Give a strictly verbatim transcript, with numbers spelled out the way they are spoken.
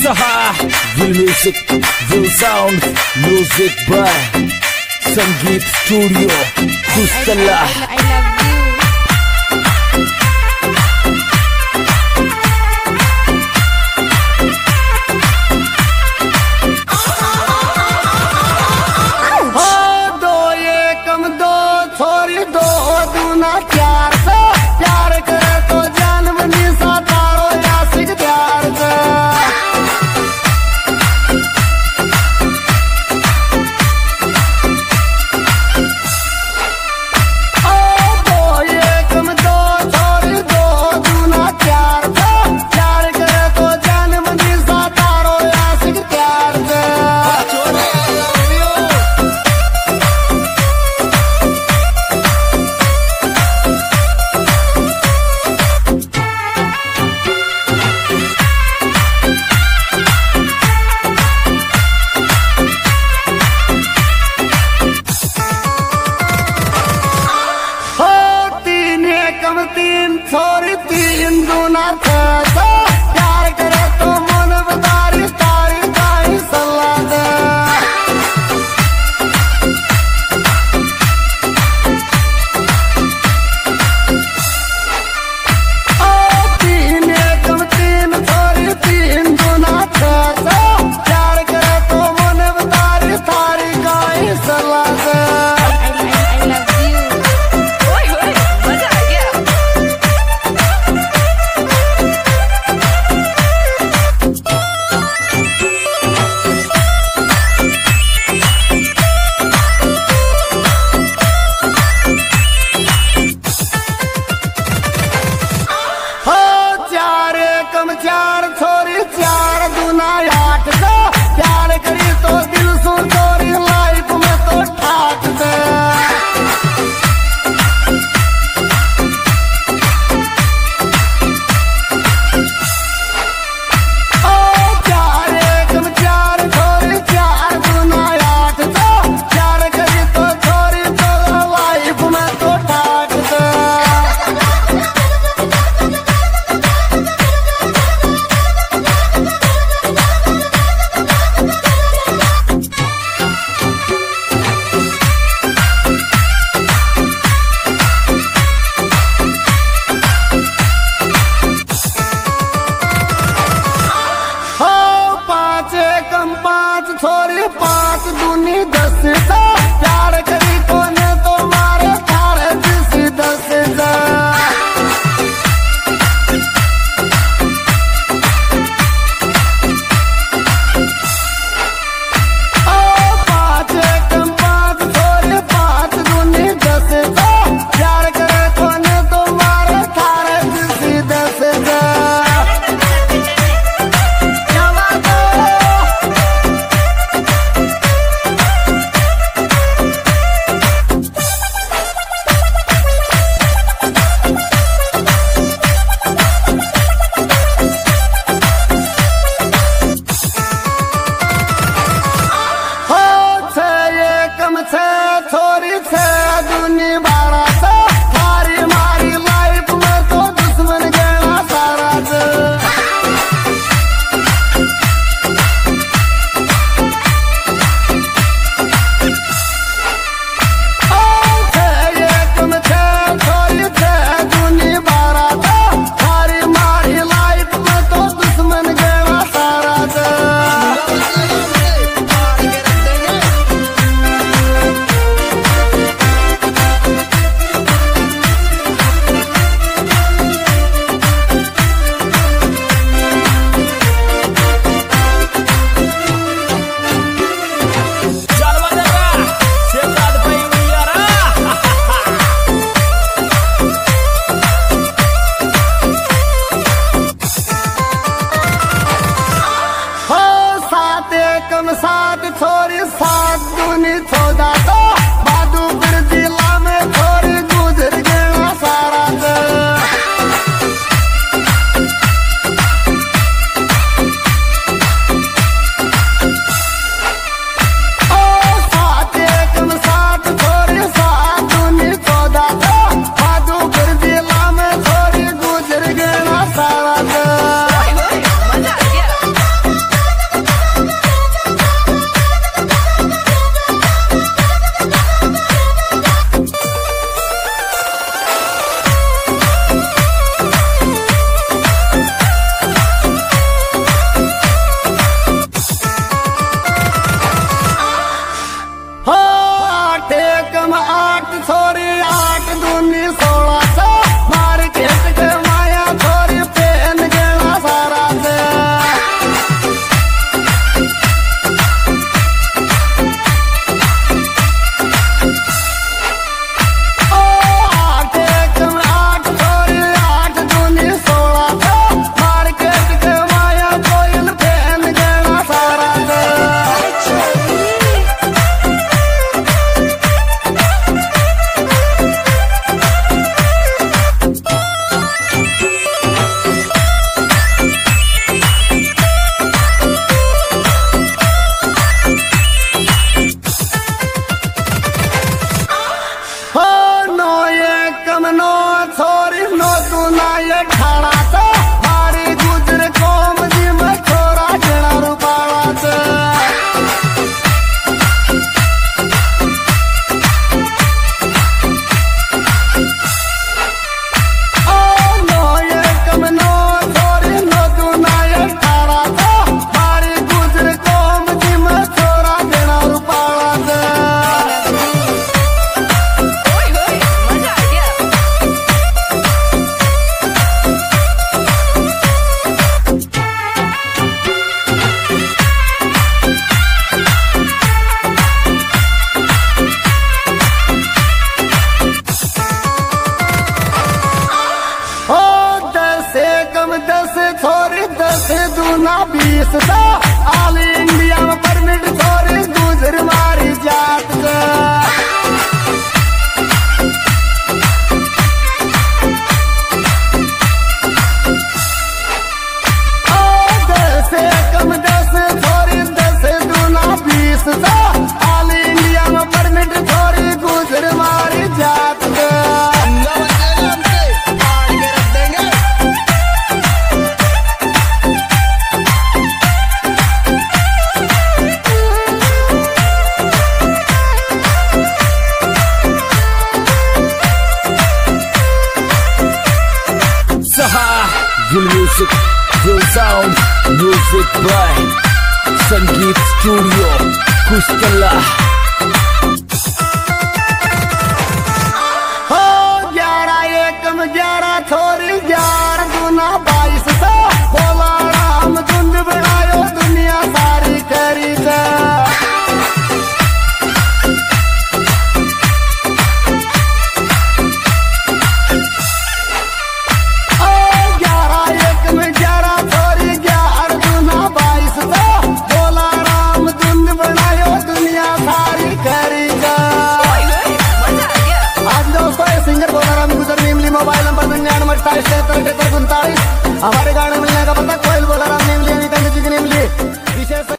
Saha, Will Music, Will Sound, Music by Sangeet Studio, Kustala. I love you. तीन छोरी तीन दूना प्यार करे तो मन बतारी तारी तारी सलाह दे ओ तीन एकम तीन छोरी तीन दूना प्यार करे तो मन बतारी तारी गाई सलाह दे I love you. दूना बीस सा ऑल इंडिया में परमिट छोरी गुजर मारी जात से ओ दस कम दस छोरी दस दूना बीस सा ऑल इंडिया में परमिट छोरी गुजर मारी जात से Real music, real sound, music by Sangeet Studio, Kustala. हो ग्यारह एकम ग्यारह छोरी ग्यारह दूना बाईस सौ बोला राम धुंध बनायो दुनिया सारी करी से मोबाइल नंबर निन्यानवे अट्ठाईस तिहत्तर अठहत्तर उनतालीस हमारे गाने मिलने का पता कोयल बोला राम नेमली निकल निमली विशेष